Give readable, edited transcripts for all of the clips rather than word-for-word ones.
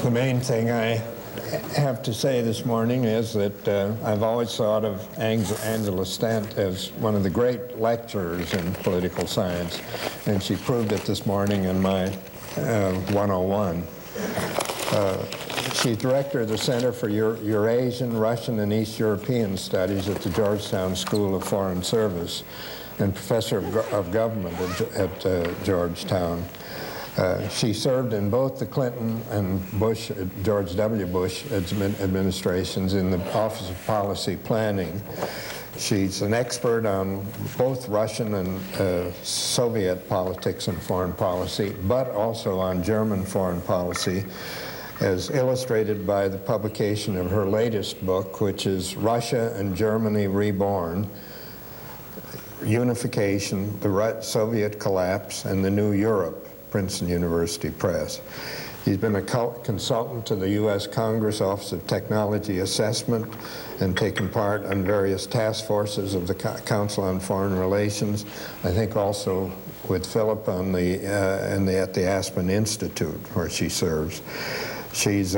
The main thing I have to say this morning is that I've always thought of Angela Stent as one of the great lecturers in political science, and she proved it this morning in my 101. She's director of the Center for Eurasian, Russian, and East European Studies at the Georgetown School of Foreign Service and professor of government at Georgetown. She served in both the Clinton and George W. Bush administrations in the Office of Policy Planning. She's an expert on both Russian and Soviet politics and foreign policy, but also on German foreign policy, as illustrated by the publication of her latest book, which is Russia and Germany Reborn: Unification, the Soviet Collapse, and the New Europe, Princeton University Press. He's been a consultant to the U.S. Congress Office of Technology Assessment and taken part on various task forces of the Council on Foreign Relations, I think also with Philip on at the Aspen Institute, where she serves. She's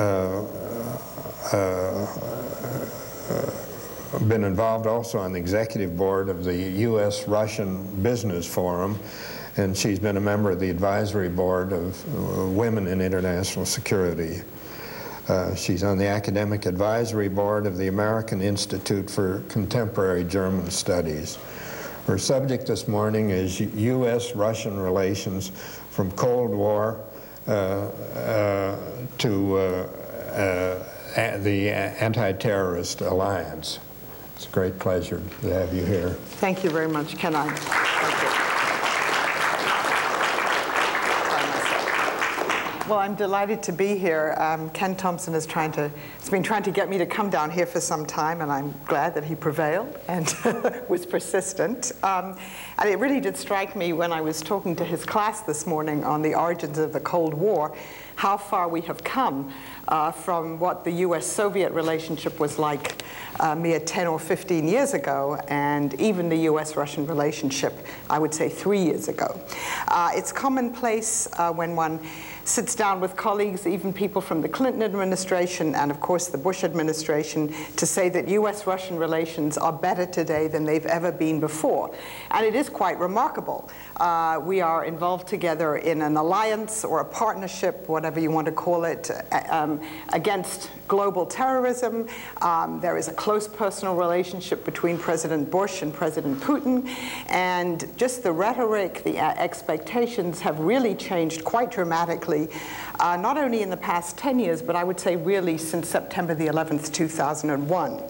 been involved also on the executive board of the U.S.-Russian Business Forum, and she's been a member of the advisory board of Women in International Security. She's on the academic advisory board of the American Institute for Contemporary German Studies. Her subject this morning is U.S.-Russian relations from Cold War to the Anti-Terrorist Alliance. It's a great pleasure to have you here. Thank you very much, Ken. Well, I'm delighted to be here. Ken Thompson has been trying to get me to come down here for some time, and I'm glad that he prevailed and was persistent. And it really did strike me when I was talking to his class this morning on the origins of the Cold War, how far we have come from what the U.S.-Soviet relationship was like mere 10 or 15 years ago, and even the U.S.-Russian relationship, I would say 3 years ago. It's commonplace when one sits down with colleagues, even people from the Clinton administration and, of course, the Bush administration, to say that U.S.-Russian relations are better today than they've ever been before. And it is quite remarkable. We are involved together in an alliance or a partnership, whatever you want to call it, against global terrorism. There is a close personal relationship between President Bush and President Putin. And just the rhetoric, the expectations have really changed quite dramatically, not only in the past 10 years, but I would say really since September the 11th, 2001.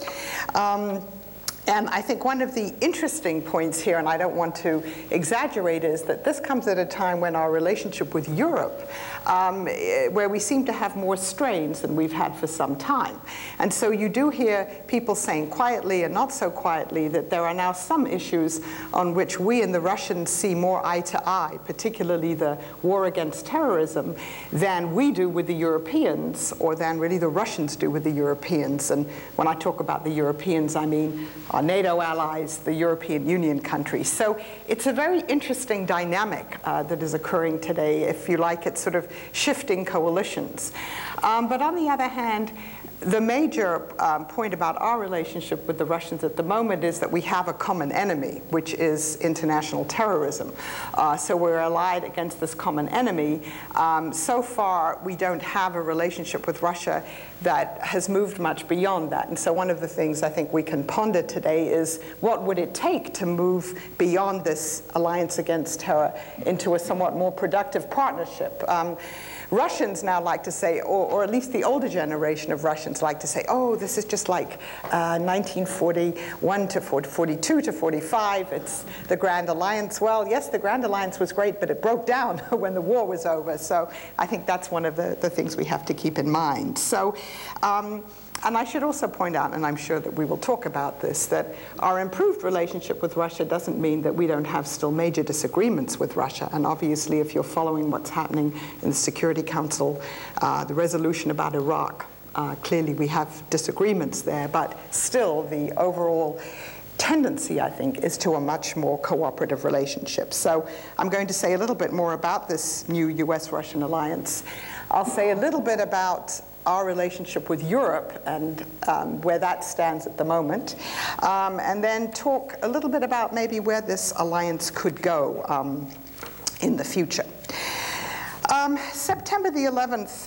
And I think one of the interesting points here, and I don't want to exaggerate, is that this comes at a time when our relationship with Europe, where we seem to have more strains than we've had for some time. And so you do hear people saying quietly and not so quietly that there are now some issues on which we and the Russians see more eye to eye, particularly the war against terrorism, than we do with the Europeans, or than really the Russians do with the Europeans. And when I talk about the Europeans, I mean our NATO allies, the European Union countries. So it's a very interesting dynamic that is occurring today. If you like, it's sort of shifting coalitions. But on the other hand, the major point about our relationship with the Russians at the moment is that we have a common enemy, which is international terrorism. So we're allied against this common enemy. So far, we don't have a relationship with Russia that has moved much beyond that. And so one of the things I think we can ponder today is, what would it take to move beyond this alliance against terror into a somewhat more productive partnership? Russians now like to say, or at least the older generation of Russians like to say, oh, this is just like 1941 to 42 to 45. It's the Grand Alliance. Well, yes, the Grand Alliance was great, but it broke down when the war was over. So I think that's one of the things we have to keep in mind. So. And I should also point out, and I'm sure that we will talk about this, that our improved relationship with Russia doesn't mean that we don't have still major disagreements with Russia. And obviously, if you're following what's happening in the Security Council, the resolution about Iraq, clearly we have disagreements there, but still the overall tendency, I think, is to a much more cooperative relationship. So I'm going to say a little bit more about this new US-Russian alliance. I'll say a little bit about our relationship with Europe and where that stands at the moment, and then talk a little bit about maybe where this alliance could go in the future. September the 11th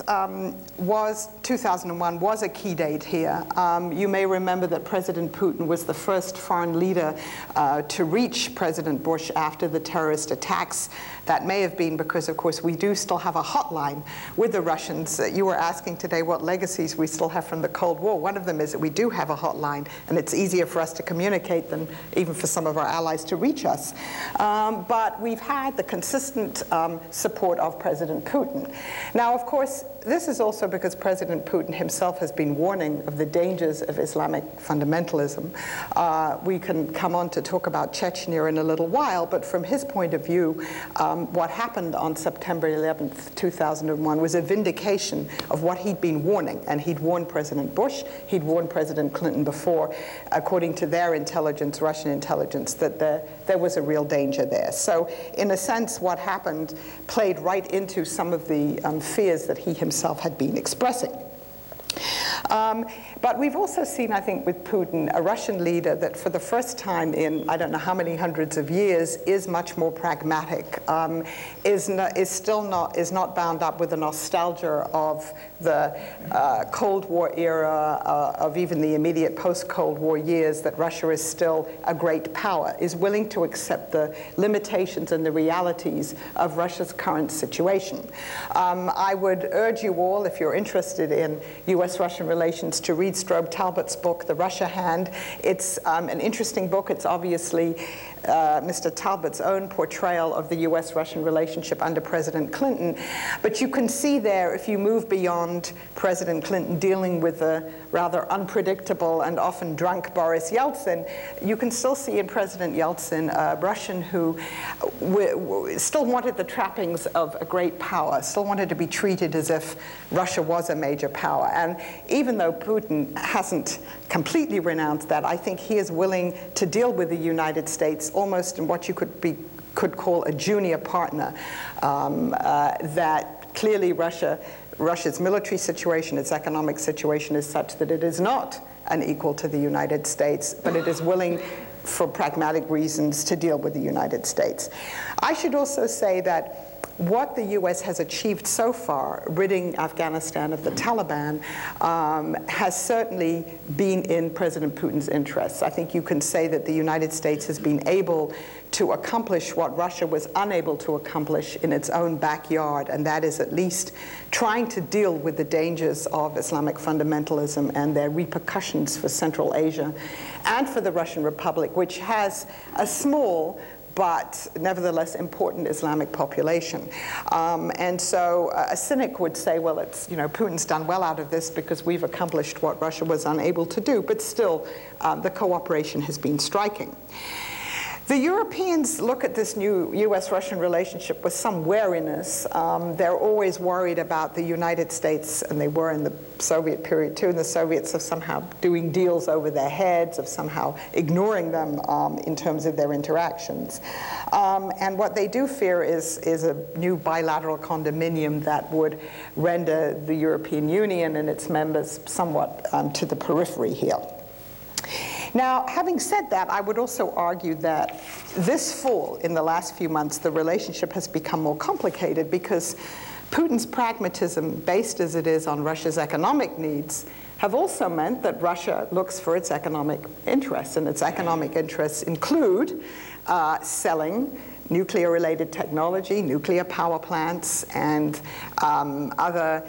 2001 was a key date here. You may remember that President Putin was the first foreign leader to reach President Bush after the terrorist attacks. That may have been because, of course, we do still have a hotline with the Russians. You were asking today what legacies we still have from the Cold War. One of them is that we do have a hotline, and it's easier for us to communicate than even for some of our allies to reach us. But we've had the consistent support of President Putin. Now, of course, this is also because President Putin himself has been warning of the dangers of Islamic fundamentalism. We can come on to talk about Chechnya in a little while, but from his point of view, what happened on September 11th, 2001 was a vindication of what he'd been warning, and he'd warned President Bush, he'd warned President Clinton before, according to their intelligence, Russian intelligence, that there was a real danger there. So in a sense, what happened played right into some of the fears that he himself had been expressing. But we've also seen, I think, with Putin, a Russian leader that for the first time in I don't know how many hundreds of years is much more pragmatic, is not bound up with the nostalgia of the Cold War era, of even the immediate post-Cold War years, that Russia is still a great power, is willing to accept the limitations and the realities of Russia's current situation. I would urge you all, if you're interested in US-Russian relations, to read Strobe Talbot's book, The Russia Hand. It's an interesting book. It's obviously Mr. Talbot's own portrayal of the US-Russian relationship under President Clinton. But you can see there, if you move beyond President Clinton dealing with the rather unpredictable and often drunk Boris Yeltsin, you can still see in President Yeltsin a Russian who still wanted the trappings of a great power, still wanted to be treated as if Russia was a major power. And even though Putin hasn't completely renounced that, I think he is willing to deal with the United States almost in what you could call a junior partner, that clearly Russia's military situation, its economic situation is such that it is not an equal to the United States, but it is willing for pragmatic reasons to deal with the United States. I should also say that what the U.S. has achieved so far, ridding Afghanistan of the Taliban, has certainly been in President Putin's interests. I think you can say that the United States has been able to accomplish what Russia was unable to accomplish in its own backyard, and that is at least trying to deal with the dangers of Islamic fundamentalism and their repercussions for Central Asia and for the Russian Republic, which has a small but nevertheless important Islamic population. And so a cynic would say, well, it's, Putin's done well out of this because we've accomplished what Russia was unable to do, but still the cooperation has been striking. The Europeans look at this new US-Russian relationship with some wariness. They're always worried about the United States, and they were in the Soviet period too, and the Soviets of somehow doing deals over their heads, of somehow ignoring them in terms of their interactions. And what they do fear is a new bilateral condominium that would render the European Union and its members somewhat to the periphery here. Now, having said that, I would also argue that this fall, in the last few months, the relationship has become more complicated because Putin's pragmatism, based as it is on Russia's economic needs, have also meant that Russia looks for its economic interests, and its economic interests include selling nuclear-related technology, nuclear power plants, and other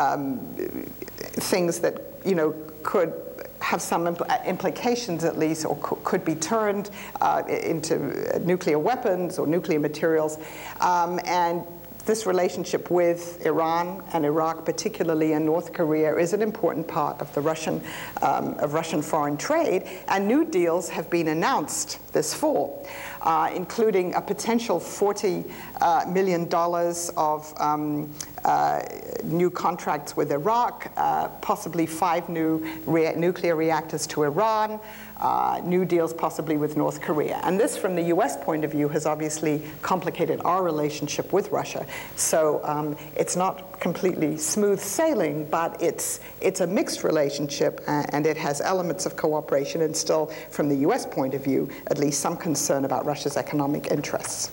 things that could have some implications at least, or could be turned into nuclear weapons or nuclear materials. And this relationship with Iran and Iraq, particularly in North Korea, is an important part of the Russian foreign trade, and new deals have been announced this fall. including a potential $40 million of new contracts with Iraq, possibly 5 new nuclear reactors to Iran, new deals possibly with North Korea. And this, from the US point of view, has obviously complicated our relationship with Russia. So it's not completely smooth sailing, but it's a mixed relationship, and it has elements of cooperation and still, from the US point of view, at least some concern about Russia's economic interests.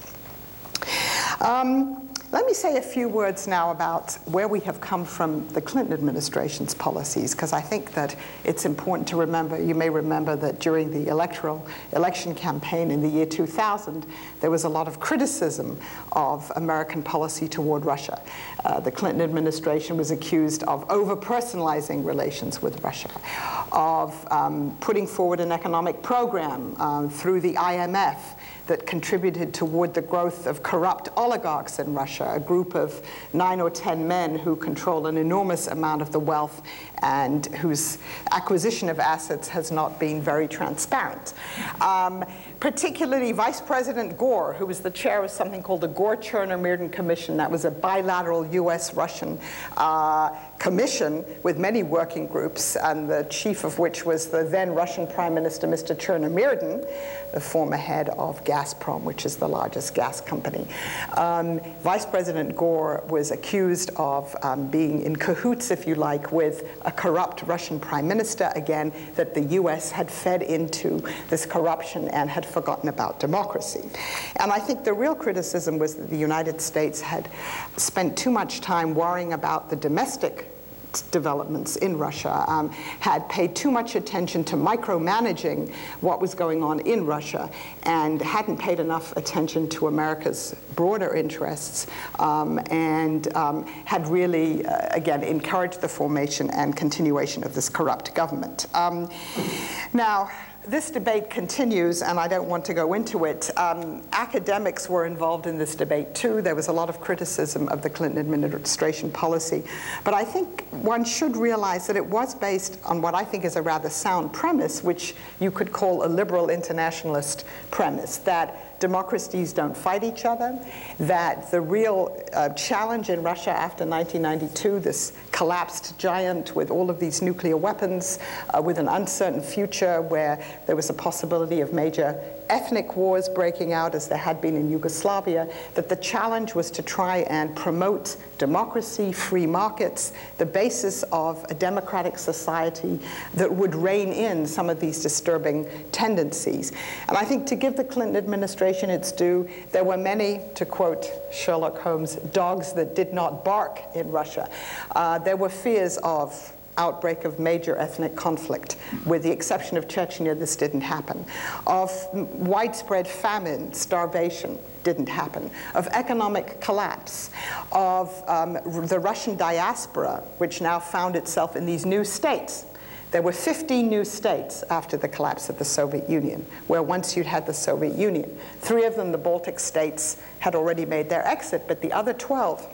Let me say a few words now about where we have come from the Clinton administration's policies, because I think that it's important to remember. You may remember that during the election campaign in the year 2000, there was a lot of criticism of American policy toward Russia. The Clinton administration was accused of over-personalizing relations with Russia, of putting forward an economic program through the IMF that contributed toward the growth of corrupt oligarchs in Russia, a group of 9 or 10 men who control an enormous amount of the wealth and whose acquisition of assets has not been very transparent. Particularly Vice President Gore, who was the chair of something called the Gore-Chernomyrdin Commission. That was a bilateral US-Russian commission with many working groups, and the chief of which was the then Russian Prime Minister, Mr. Chernomyrdin, the former head of Gazprom, which is the largest gas company. Vice President Gore was accused of being in cahoots, if you like, with a corrupt Russian prime minister, again, that the US had fed into this corruption and had forgotten about democracy. And I think the real criticism was that the United States had spent too much time worrying about the domestic developments in Russia, had paid too much attention to micromanaging what was going on in Russia, and hadn't paid enough attention to America's broader interests, and had really, again, encouraged the formation and continuation of this corrupt government. Now, this debate continues, and I don't want to go into it. Academics were involved in this debate too. There was a lot of criticism of the Clinton administration policy. But I think one should realize that it was based on what I think is a rather sound premise, which you could call a liberal internationalist premise, that democracies don't fight each other, that the real challenge in Russia after 1992, this collapsed giant with all of these nuclear weapons, with an uncertain future where there was a possibility of major ethnic wars breaking out as there had been in Yugoslavia, that the challenge was to try and promote democracy, free markets, the basis of a democratic society that would rein in some of these disturbing tendencies. And I think, to give the Clinton administration its due, there were many, to quote Sherlock Holmes, dogs that did not bark in Russia. There were fears of outbreak of major ethnic conflict. With the exception of Chechnya, this didn't happen. Of widespread famine, starvation, didn't happen. Of economic collapse. Of the Russian diaspora, which now found itself in these new states. There were 15 new states after the collapse of the Soviet Union, where once you'd had the Soviet Union. 3 of them, the Baltic states, had already made their exit, but the other 12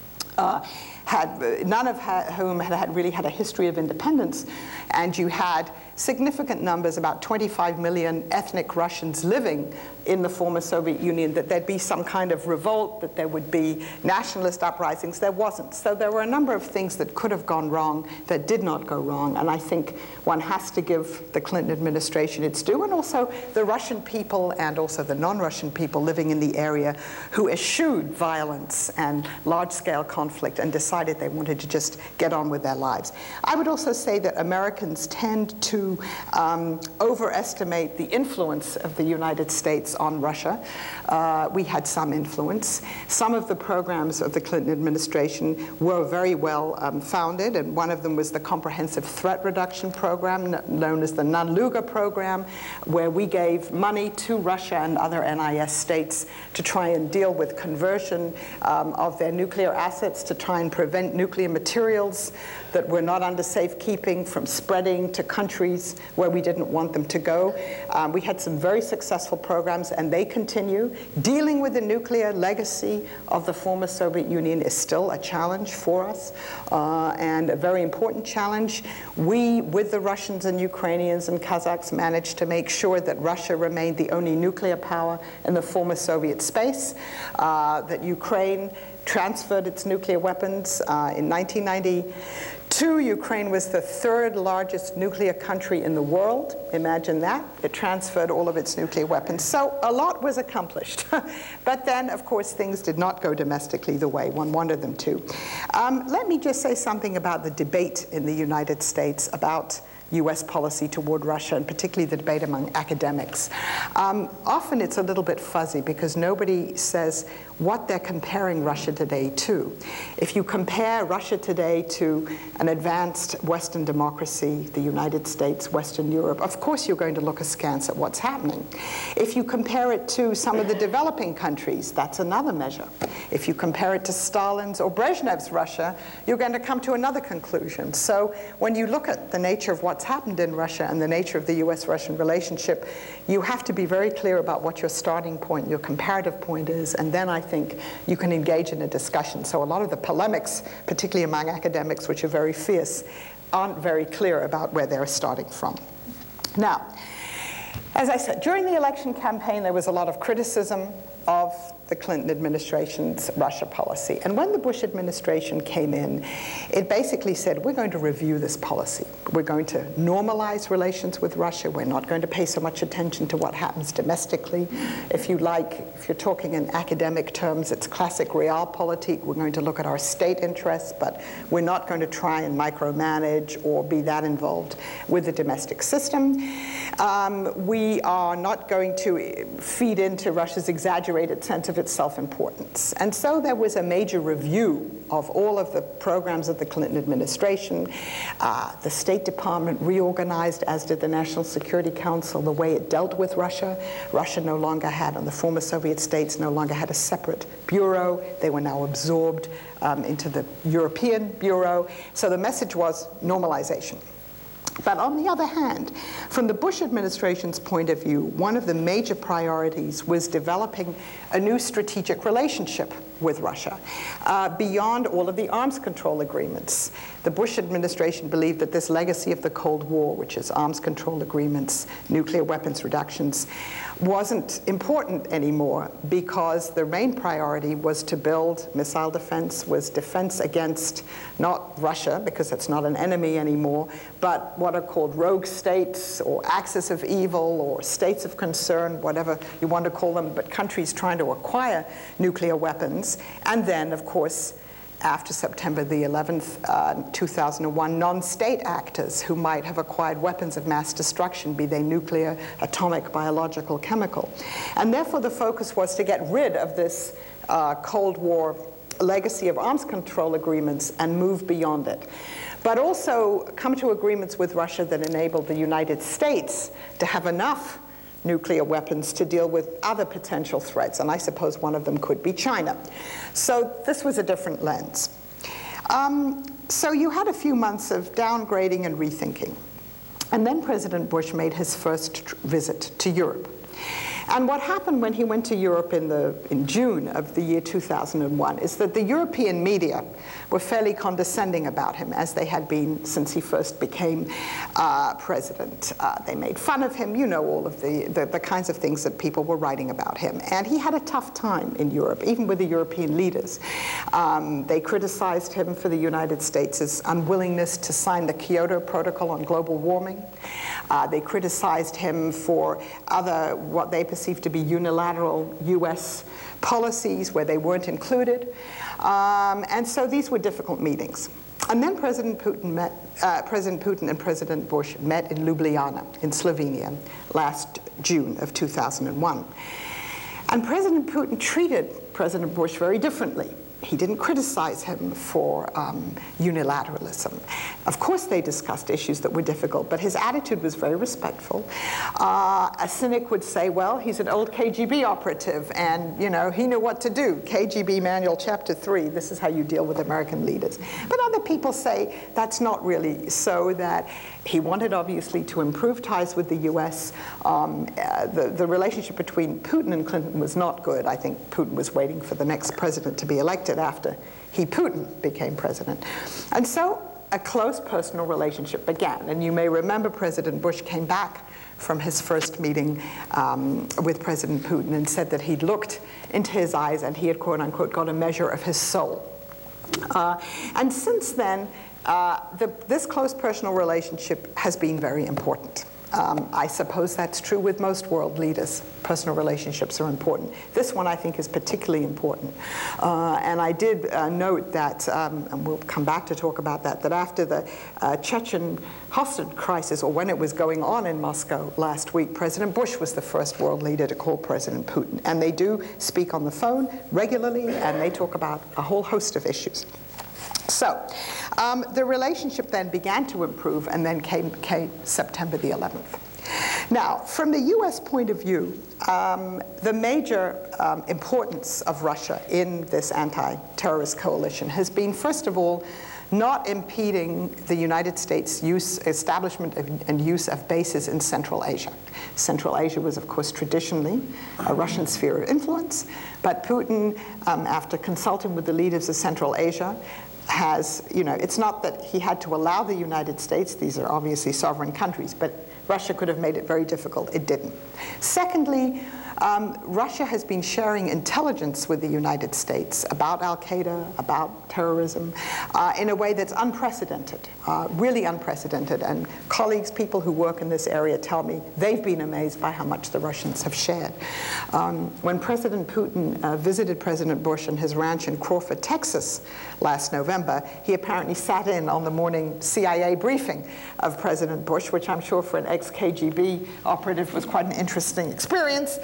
none of whom had really had a history of independence, and you had significant numbers, about 25 million ethnic Russians living in the former Soviet Union, that there'd be some kind of revolt, that there would be nationalist uprisings. There wasn't. So there were a number of things that could have gone wrong that did not go wrong, and I think one has to give the Clinton administration its due, and also the Russian people and also the non-Russian people living in the area who eschewed violence and large-scale conflict and decided they wanted to just get on with their lives. I would also say that Americans tend to overestimate the influence of the United States on Russia. We had some influence. Some of the programs of the Clinton administration were very well founded, and one of them was the Comprehensive Threat Reduction Program, known as the Nunluga Program, where we gave money to Russia and other NIS states to try and deal with conversion of their nuclear assets, to try and prevent nuclear materials that were not under safekeeping from spreading to countries countries where we didn't want them to go. We had some very successful programs, and they continue. Dealing with the nuclear legacy of the former Soviet Union is still a challenge for us, and a very important challenge. We, with the Russians and Ukrainians and Kazakhs, managed to make sure that Russia remained the only nuclear power in the former Soviet space, that Ukraine transferred its nuclear weapons. In 1992, Ukraine was the third largest nuclear country in the world. Imagine that. It transferred all of its nuclear weapons. So a lot was accomplished. But then, of course, things did not go domestically the way one wanted them to. Let me just say something about the debate in the United States about U.S. policy toward Russia, and particularly the debate among academics. Often it's a little bit fuzzy because nobody says what they're comparing Russia today to. If you compare Russia today to an advanced Western democracy, the United States, Western Europe, of course you're going to look askance at what's happening. If you compare it to some of the developing countries, that's another measure. If you compare it to Stalin's or Brezhnev's Russia, you're going to come to another conclusion. So when you look at the nature of what's happened in Russia and the nature of the US-Russian relationship, you have to be very clear about what your starting point, your comparative point is, and then I think you can engage in a discussion. So a lot of the polemics, particularly among academics, which are very fierce, aren't very clear about where they're starting from. Now, as I said, during the election campaign, there was a lot of criticism of the Clinton administration's Russia policy. And when the Bush administration came in, it basically said, we're going to review this policy. We're going to normalize relations with Russia. We're not going to pay so much attention to what happens domestically. If you like, if you're talking in academic terms, it's classic realpolitik. We're going to look at our state interests, but we're not going to try and micromanage or be that involved with the domestic system. We are not going to feed into Russia's exaggerated sense of its self-importance. And so there was a major review of all of the programs of the Clinton administration. The State Department reorganized, as did the National Security Council, the way it dealt with Russia. Russia no longer had, and the former Soviet states no longer had a separate bureau. They were now absorbed into the European Bureau. So the message was normalization. But on the other hand, from the Bush administration's point of view, one of the major priorities was developing a new strategic relationship with Russia, beyond all of the arms control agreements. The Bush administration believed that this legacy of the Cold War, which is arms control agreements, nuclear weapons reductions, wasn't important anymore because the main priority was to build missile defense, was defense against not Russia, because it's not an enemy anymore, but what are called rogue states or axis of evil or states of concern, whatever you want to call them, but countries trying to acquire nuclear weapons. And then, of course, after September the 11th, 2001, non-state actors who might have acquired weapons of mass destruction, be they nuclear, atomic, biological, chemical. And therefore the focus was to get rid of this Cold War legacy of arms control agreements and move beyond it. But also come to agreements with Russia that enabled the United States to have enough nuclear weapons to deal with other potential threats, and I suppose one of them could be China. So this was a different lens. So you had a few months of downgrading and rethinking. And then President Bush made his first visit to Europe. And what happened when he went to Europe in June of the year 2001 is that the European media were fairly condescending about him, as they had been since he first became president. They made fun of him, you know, all of the kinds of things that people were writing about him. And he had a tough time in Europe, even with the European leaders. They criticized him for the United States' unwillingness to sign the Kyoto Protocol on global warming. They criticized him for other, what they perceived to be unilateral U.S. policies where they weren't included. And so these were difficult meetings. And then President Putin and President Bush met in Ljubljana in Slovenia last June of 2001. And President Putin treated President Bush very differently he didn't criticize him for unilateralism. Of course, they discussed issues that were difficult, but his attitude was very respectful. A cynic would say, well, he's an old KGB operative, and he knew what to do. KGB Manual, Chapter 3, this is how you deal with American leaders. But other people say that's not really so, that he wanted, obviously, to improve ties with the U.S. The relationship between Putin and Clinton was not good. I think Putin was waiting for the next president to be elected after Putin became president. And so a close personal relationship began. And you may remember President Bush came back from his first meeting with President Putin and said that he'd looked into his eyes and he had, quote unquote, got a measure of his soul. And since then, this close personal relationship has been very important. I suppose that's true with most world leaders. Personal relationships are important. This one, I think, is particularly important. And I did note that, and we'll come back to talk about that after the Chechen hostage crisis, or when it was going on in Moscow last week, President Bush was the first world leader to call President Putin. And they do speak on the phone regularly, and they talk about a whole host of issues. So the relationship then began to improve, and then came September the 11th. Now, from the U.S. point of view, the major importance of Russia in this anti-terrorist coalition has been, first of all, not impeding the United States' establishment and use of bases in Central Asia. Central Asia was, of course, traditionally a Russian sphere of influence, but Putin, after consulting with the leaders of Central Asia, has, it's not that he had to allow the United States, these are obviously sovereign countries, but Russia could have made it very difficult. It didn't. Secondly, Russia has been sharing intelligence with the United States about al-Qaeda, about terrorism, in a way that's unprecedented, really unprecedented. And colleagues, people who work in this area tell me they've been amazed by how much the Russians have shared. When President Putin visited President Bush in his ranch in Crawford, Texas last November, he apparently sat in on the morning CIA briefing of President Bush, which I'm sure for an ex-KGB operative was quite an interesting experience.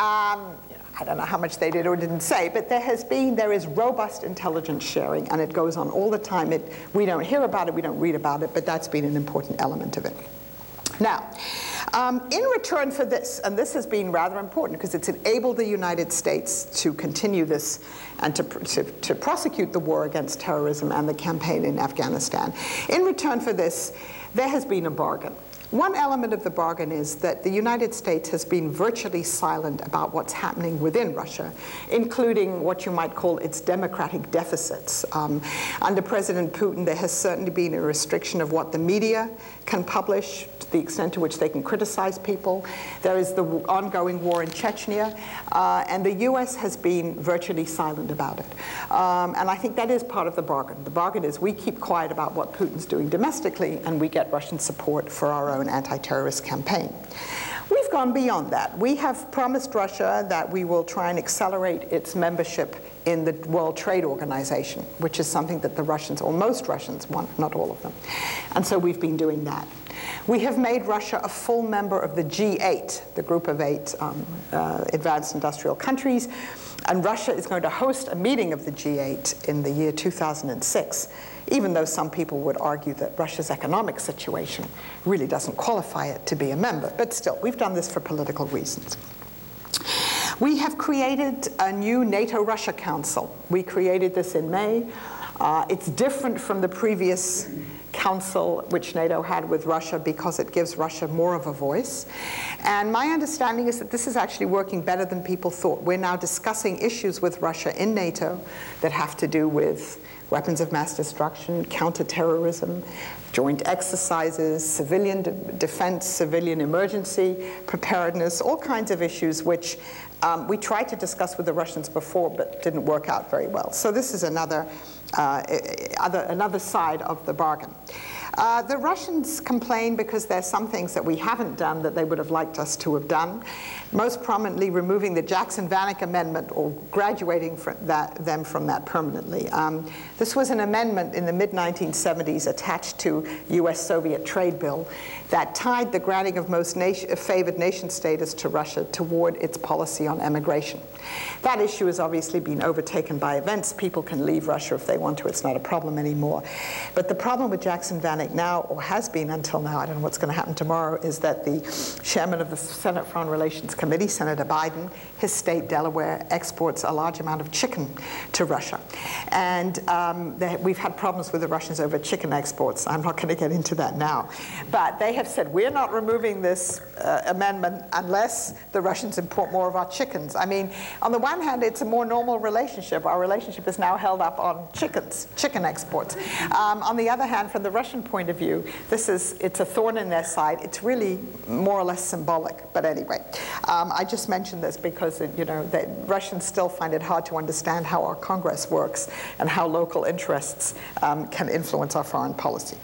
I don't know how much they did or didn't say, but there is robust intelligence sharing, and it goes on all the time. We don't hear about it, we don't read about it, but that's been an important element of it. Now, in return for this, and this has been rather important because it's enabled the United States to continue this and to prosecute the war against terrorism and the campaign in Afghanistan. In return for this, there has been a bargain. One element of the bargain is that the United States has been virtually silent about what's happening within Russia, including what you might call its democratic deficits. Under President Putin, there has certainly been a restriction of what the media can publish, to the extent to which they can criticize people. There is the ongoing war in Chechnya, and the U.S. has been virtually silent about it. And I think that is part of the bargain. The bargain is we keep quiet about what Putin's doing domestically, and we get Russian support for our own anti-terrorist campaign. We've gone beyond that. We have promised Russia that we will try and accelerate its membership in the World Trade Organization, which is something that the Russians, or most Russians, want, not all of them. And so we've been doing that. We have made Russia a full member of the G8, the group of 8 advanced industrial countries, and Russia is going to host a meeting of the G8 in the year 2006, even though some people would argue that Russia's economic situation really doesn't qualify it to be a member. But still, we've done this for political reasons. We have created a new NATO-Russia Council. We created this in May. It's different from the previous council which NATO had with Russia because it gives Russia more of a voice. And my understanding is that this is actually working better than people thought. We're now discussing issues with Russia in NATO that have to do with weapons of mass destruction, counterterrorism, joint exercises, civilian defense, civilian emergency preparedness, all kinds of issues which we tried to discuss with the Russians before but didn't work out very well. So this is another side of the bargain. The Russians complain because there's some things that we haven't done that they would have liked us to have done. Most prominently, removing the Jackson-Vanik Amendment or graduating them from that permanently. This was an amendment in the mid-1970s attached to U.S.-Soviet trade bill that tied the granting of most favored nation status to Russia toward its policy on emigration. That issue has obviously been overtaken by events. People can leave Russia if they want to. It's not a problem anymore. But the problem with Jackson-Vanik now, or has been until now, I don't know what's going to happen tomorrow, is that the chairman of the Senate Foreign Relations Committee, Senator Biden, his state, Delaware, exports a large amount of chicken to Russia. And we've had problems with the Russians over chicken exports. I'm not going to get into that now. But they have said, we're not removing this amendment unless the Russians import more of our chickens. I mean, on the one hand, it's a more normal relationship. Our relationship is now held up on chicken exports. On the other hand, from the Russian point of view, it's a thorn in their side. It's really more or less symbolic. But anyway, I just mentioned this because the Russians still find it hard to understand how our Congress works and how local interests can influence our foreign policy.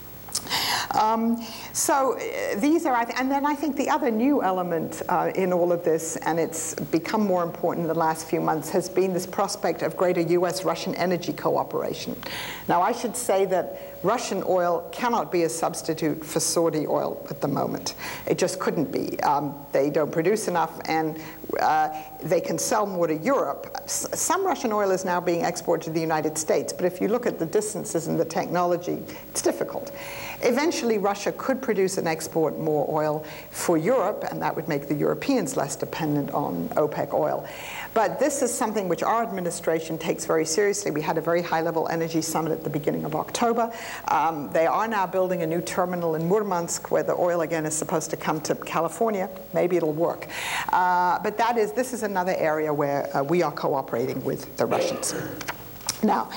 So these are, and then I think the other new element in all of this, and it's become more important in the last few months, has been this prospect of greater U.S.-Russian energy cooperation. Now, I should say that Russian oil cannot be a substitute for Saudi oil at the moment. It just couldn't be. They don't produce enough, and they can sell more to Europe. Some Russian oil is now being exported to the United States, but if you look at the distances and the technology, it's difficult. Eventually, Russia could produce and export more oil for Europe, and that would make the Europeans less dependent on OPEC oil. But this is something which our administration takes very seriously. We had a very high-level energy summit at the beginning of October. They are now building a new terminal in Murmansk where the oil again is supposed to come to California. Maybe it'll work. But this is another area where we are cooperating with the Russians. Now,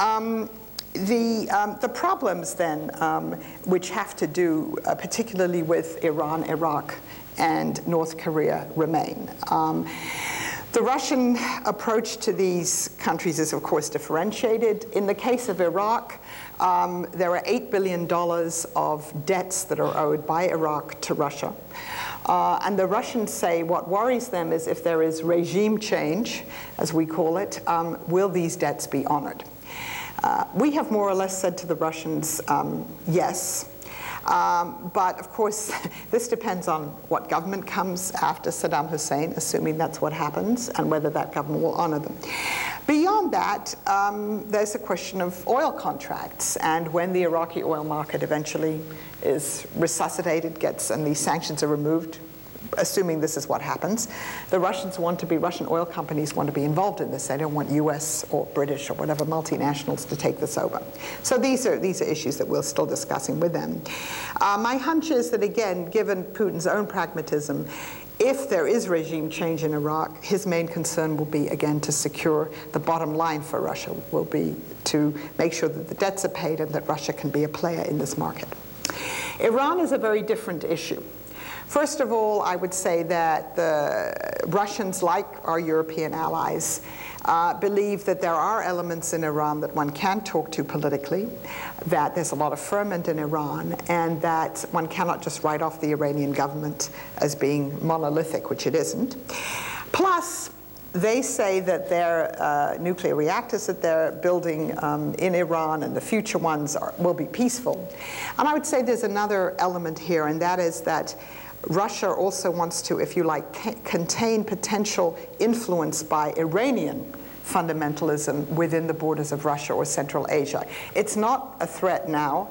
the problems then, which have to do particularly with Iran, Iraq, and North Korea remain. The Russian approach to these countries is, of course, differentiated. In the case of Iraq, there are $8 billion of debts that are owed by Iraq to Russia. And the Russians say what worries them is if there is regime change, as we call it, will these debts be honored? We have more or less said to the Russians, yes. But of course, this depends on what government comes after Saddam Hussein, assuming that's what happens, and whether that government will honor them. Beyond that, there's a question of oil contracts, and when the Iraqi oil market eventually is resuscitated, and these sanctions are removed, assuming this is what happens, the Russian oil companies want to be involved in this. They don't want US or British or whatever multinationals to take this over. So these are issues that we're still discussing with them. My hunch is that, again, given Putin's own pragmatism, if there is regime change in Iraq, his main concern will be, again, to secure the bottom line for Russia, will be to make sure that the debts are paid and that Russia can be a player in this market. Iran is a very different issue. First of all, I would say that the Russians, like our European allies, believe that there are elements in Iran that one can talk to politically, that there's a lot of ferment in Iran, and that one cannot just write off the Iranian government as being monolithic, which it isn't. Plus, they say that their nuclear reactors that they're building in Iran and the future ones will be peaceful. And I would say there's another element here, and that is that Russia also wants to, if you like, contain potential influence by Iranian fundamentalism within the borders of Russia or Central Asia. It's not a threat now.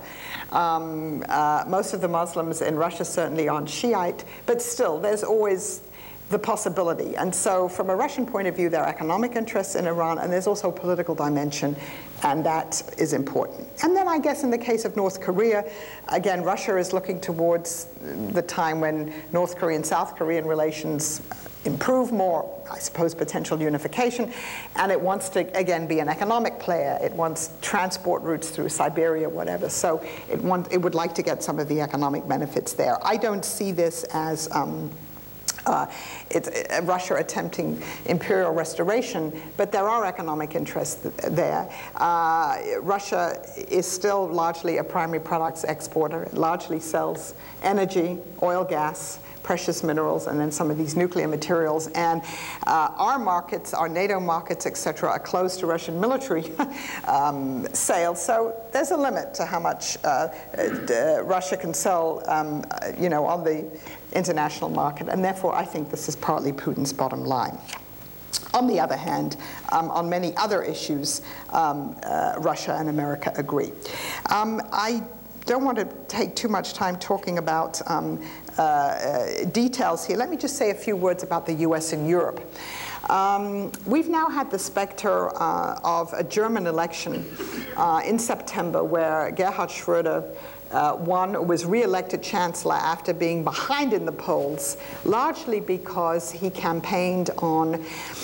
Most of the Muslims in Russia certainly aren't Shiite, but still, there's always the possibility. And so from a Russian point of view, there are economic interests in Iran, and there's also a political dimension, and that is important. And then I guess in the case of North Korea, again, Russia is looking towards the time when North Korean, South Korean relations improve more, I suppose, potential unification, and it wants to, again, be an economic player. It wants transport routes through Siberia, whatever. So it would like to get some of the economic benefits there. I don't see this as Russia attempting imperial restoration, but there are economic interests there. Russia is still largely a primary products exporter. It largely sells energy, oil, gas, precious minerals, and then some of these nuclear materials. And our markets, our NATO markets, et cetera, are closed to Russian military sales. So there's a limit to how much Russia can sell, on the international market. And therefore, I think this is partly Putin's bottom line. On the other hand, on many other issues, Russia and America agree. I don't want to take too much time talking about details here. Let me just say a few words about the US and Europe. We've now had the specter of a German election in September where Gerhard Schröder was re-elected chancellor after being behind in the polls, largely because he campaigned on,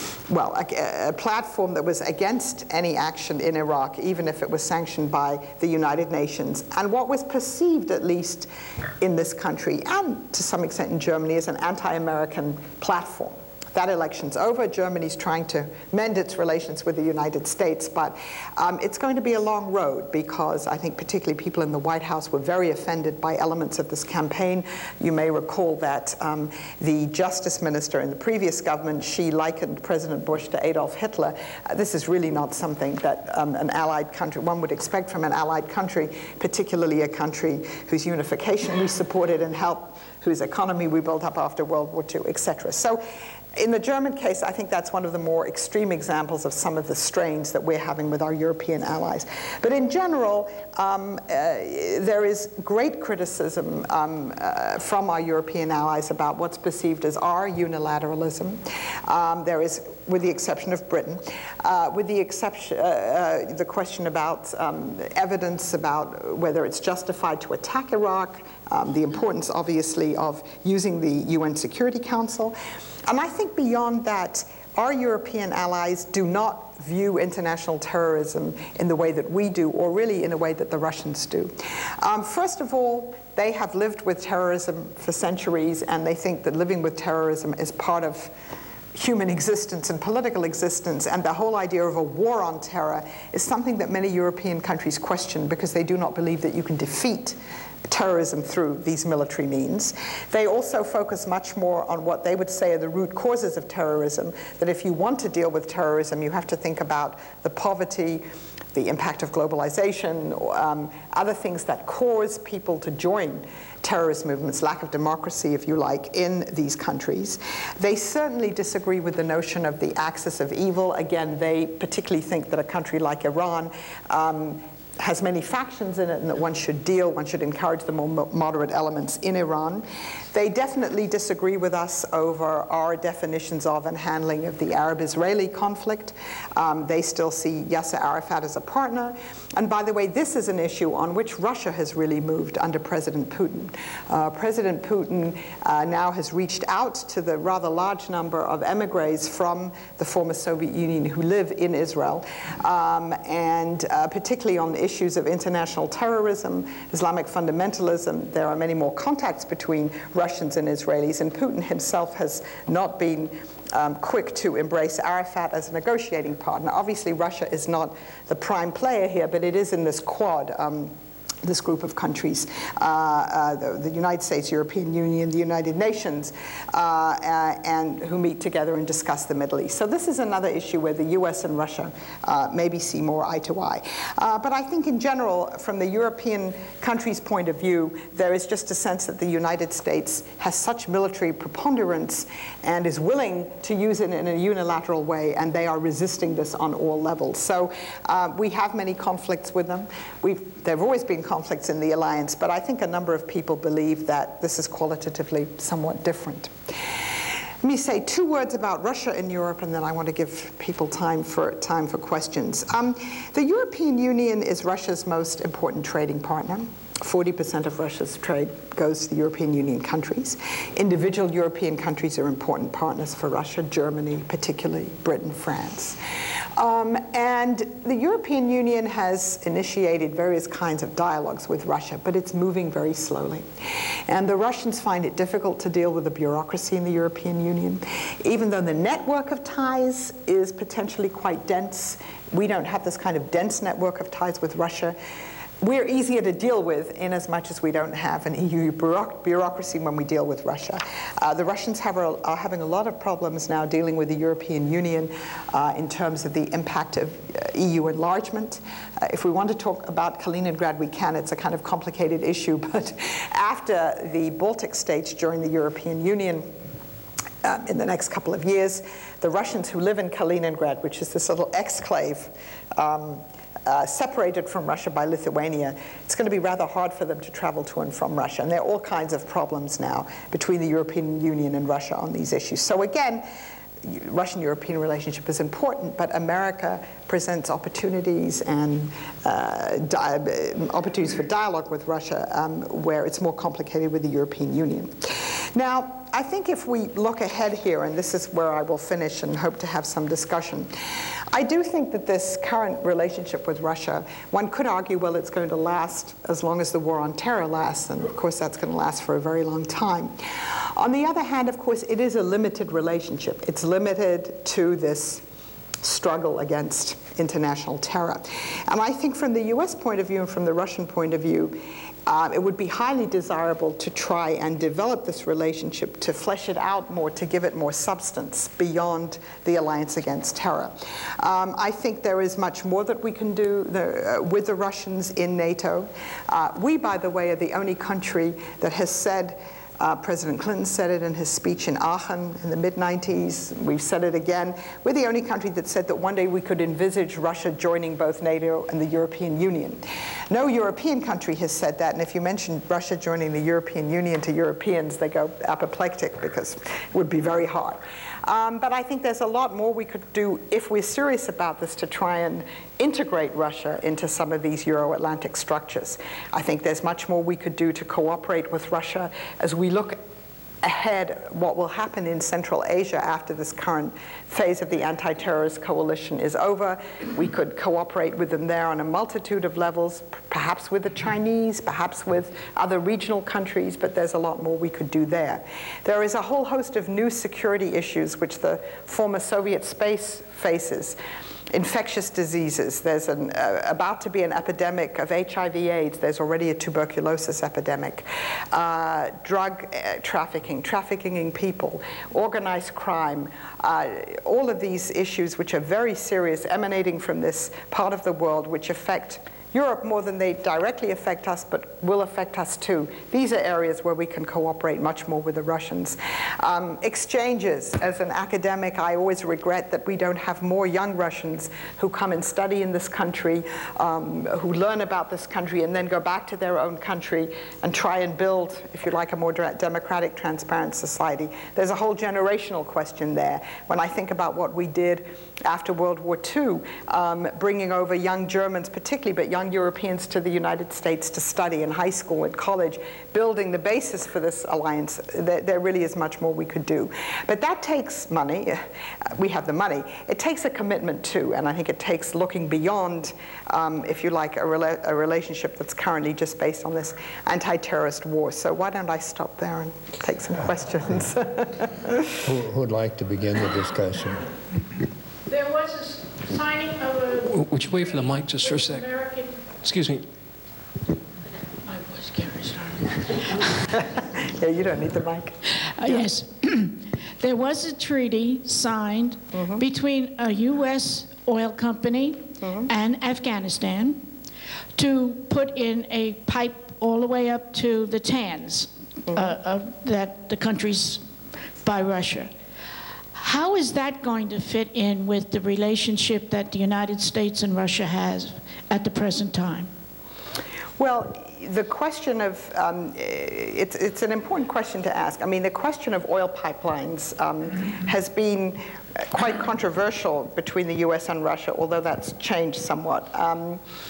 a platform that was against any action in Iraq, even if it was sanctioned by the United Nations, and what was perceived, at least in this country, and to some extent in Germany, as an anti-American platform. That election's over. Germany's trying to mend its relations with the United States, but it's going to be a long road because I think particularly people in the White House were very offended by elements of this campaign. You may recall that the Justice Minister in the previous government, she likened President Bush to Adolf Hitler. This is really not something that an allied country, one would expect from an allied country, particularly a country whose unification we supported and helped, whose economy we built up after World War II, et cetera. So in the German case, I think that's one of the more extreme examples of some of the strains that we're having with our European allies. But in general, there is great criticism from our European allies about what's perceived as our unilateralism. There is, with the exception of Britain, with the exception, the question about evidence about whether it's justified to attack Iraq, the importance, obviously, of using the UN Security Council. And I think beyond that, our European allies do not view international terrorism in the way that we do, or really in a way that the Russians do. First of all, they have lived with terrorism for centuries, and they think that living with terrorism is part of human existence and political existence, and the whole idea of a war on terror is something that many European countries question because they do not believe that you can defeat terrorism through these military means. They also focus much more on what they would say are the root causes of terrorism, that if you want to deal with terrorism, you have to think about the poverty, the impact of globalization, other things that cause people to join terrorist movements, lack of democracy, if you like, in these countries. They certainly disagree with the notion of the axis of evil. Again, they particularly think that a country like Iran has many factions in it, and that one should encourage the more moderate elements in Iran. They definitely disagree with us over our definitions of and handling of the Arab-Israeli conflict. They still see Yasser Arafat as a partner. And by the way, this is an issue on which Russia has really moved under President Putin. President Putin now has reached out to the rather large number of emigres from the former Soviet Union who live in Israel, and particularly on the issues of international terrorism, Islamic fundamentalism. There are many more contacts between Russians and Israelis, and Putin himself has not been quick to embrace Arafat as a negotiating partner. Obviously, Russia is not the prime player here, but it is in this Quad, this group of countries, the United States, European Union, the United Nations, and who meet together and discuss the Middle East. So this is another issue where the US and Russia maybe see more eye to eye. But I think in general, from the European countries' point of view, there is just a sense that the United States has such military preponderance and is willing to use it in a unilateral way, and they are resisting this on all levels. So we have many conflicts with them. There have always been conflicts in the alliance, but I think a number of people believe that this is qualitatively somewhat different. Let me say two words about Russia and Europe, and then I want to give people time for questions. The European Union is Russia's most important trading partner. 40% of Russia's trade goes to the European Union countries. Individual European countries are important partners for Russia, Germany particularly, Britain, France. And the European Union has initiated various kinds of dialogues with Russia, but it's moving very slowly. And the Russians find it difficult to deal with the bureaucracy in the European Union. Even though the network of ties is potentially quite dense, we don't have this kind of dense network of ties with Russia. We're easier to deal with in as much as we don't have an EU bureaucracy when we deal with Russia. The Russians are having a lot of problems now dealing with the European Union in terms of the impact of EU enlargement. If we want to talk about Kaliningrad, we can. It's a kind of complicated issue, but after the Baltic states join the European Union, in the next couple of years, the Russians who live in Kaliningrad, which is this little exclave separated from Russia by Lithuania, it's going to be rather hard for them to travel to and from Russia. And there are all kinds of problems now between the European Union and Russia on these issues. So again, Russian-European relationship is important, but America presents opportunities and opportunities for dialogue with Russia where it's more complicated with the European Union. Now, I think if we look ahead here, and this is where I will finish and hope to have some discussion, I do think that this current relationship with Russia, one could argue, well, it's going to last as long as the war on terror lasts, and of course that's going to last for a very long time. On the other hand, of course, it is a limited relationship. It's limited to this struggle against international terror. And I think from the US point of view and from the Russian point of view, it would be highly desirable to try and develop this relationship, to flesh it out more, to give it more substance beyond the alliance against terror. I think there is much more that we can do with the Russians in NATO. We, by the way, are the only country that has said, President Clinton said it in his speech in Aachen in the mid-90s. We've said it again. We're the only country that said that one day we could envisage Russia joining both NATO and the European Union. No European country has said that, and if you mention Russia joining the European Union to Europeans, they go apoplectic because it would be very hard. But I think there's a lot more we could do if we're serious about this to try and integrate Russia into some of these Euro-Atlantic structures. I think there's much more we could do to cooperate with Russia as we look ahead what will happen in Central Asia after this current phase of the anti-terrorist coalition is over. We could cooperate with them there on a multitude of levels, perhaps with the Chinese, perhaps with other regional countries, but there's a lot more we could do there. There is a whole host of new security issues which the former Soviet space faces. Infectious diseases. There's about to be an epidemic of HIV/AIDS. There's already a tuberculosis epidemic. Drug trafficking in people, organized crime, all of these issues which are very serious, emanating from this part of the world, which affect Europe more than they directly affect us, but will affect us too. These are areas where we can cooperate much more with the Russians. Exchanges. As an academic, I always regret that we don't have more young Russians who come and study in this country, who learn about this country and then go back to their own country and try and build, if you like, a more democratic, transparent society. There's a whole generational question there. When I think about what we did after World War II, bringing over young Germans particularly, but young Europeans to the United States to study in high school and college, building the basis for this alliance, there really is much more we could do. But that takes money. We have the money. It takes a commitment too, and I think it takes looking beyond, if you like, a relationship that's currently just based on this anti-terrorist war. So why don't I stop there and take some questions? Who would like to begin the discussion? There was a signing of a... Would you wait for the mic just for a sec? American... Excuse me. My voice carries on. Yeah, you don't need the mic. Yes. There was a treaty signed between a U.S. oil company and Afghanistan to put in a pipe all the way up to the TANs that the countries by Russia. How is that going to fit in with the relationship that the United States and Russia has at the present time? Well, the question of, it's an important question to ask. I mean, the question of oil pipelines has been quite controversial between the US and Russia, although that's changed somewhat.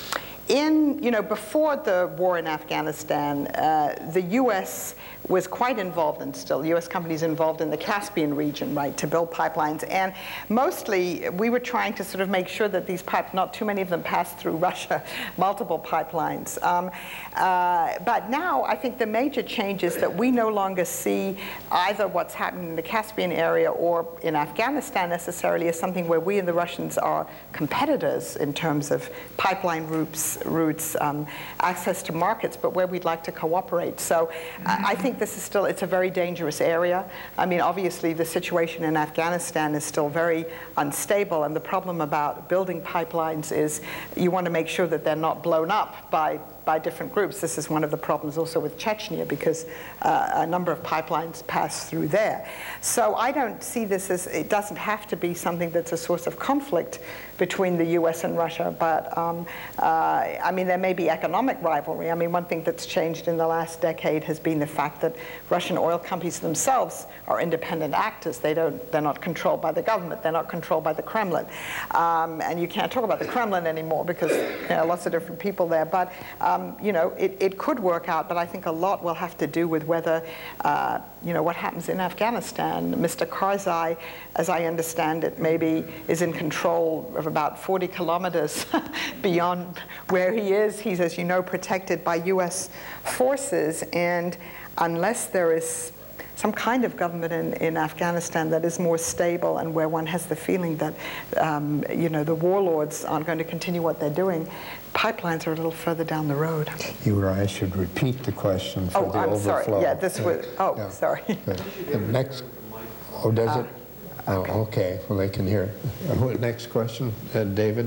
Before the war in Afghanistan, the U.S. was quite involved, and still U.S. companies involved in the Caspian region, right, to build pipelines. And mostly we were trying to sort of make sure that these not too many of them passed through Russia, multiple pipelines. But now I think the major change is that we no longer see either what's happening in the Caspian area or in Afghanistan necessarily as something where we and the Russians are competitors in terms of pipeline routes, access to markets, but where we'd like to cooperate. So I think this is still, it's a very dangerous area. I mean, obviously the situation in Afghanistan is still very unstable, and the problem about building pipelines is you want to make sure that they're not blown up by different groups. This is one of the problems also with Chechnya, because a number of pipelines pass through there. So I don't see this as, it doesn't have to be something that's a source of conflict between the US and Russia, but I mean, there may be economic rivalry. I mean, one thing that's changed in the last decade has been the fact that Russian oil companies themselves are independent actors. They're not controlled by the government. They're not controlled by the Kremlin. And you can't talk about the Kremlin anymore because lots of different people there. But it could work out, but I think a lot will have to do with whether, what happens in Afghanistan. Mr. Karzai, as I understand it, maybe is in control of about 40 kilometers beyond where he is. He's, as you know, protected by US forces, and unless there is some kind of government in Afghanistan that is more stable and where one has the feeling that, the warlords aren't going to continue what they're doing, pipelines are a little further down the road. I should repeat the question for the overflow. Oh, I'm sorry. Yeah, this was, sorry. The next, does it? Okay. Oh, okay. Well, they can hear. Next question, David.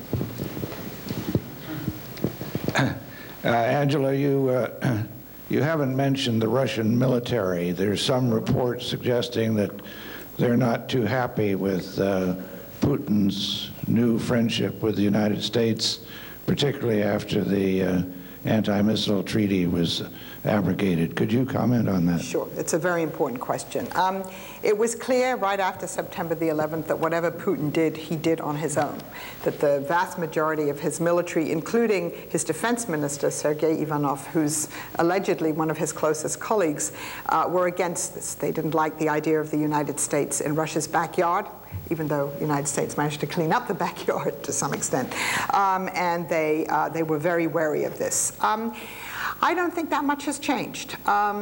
Angela, you haven't mentioned the Russian military. There's some reports suggesting that they're not too happy with Putin's new friendship with the United States, particularly after the anti-missile treaty was abrogated. Could you comment on that? Sure. It's a very important question. It was clear right after September the 11th that whatever Putin did, he did on his own. That the vast majority of his military, including his defense minister, Sergei Ivanov, who's allegedly one of his closest colleagues, were against this. They didn't like the idea of the United States in Russia's backyard, even though the United States managed to clean up the backyard to some extent. And they were very wary of this. I don't think that much has changed.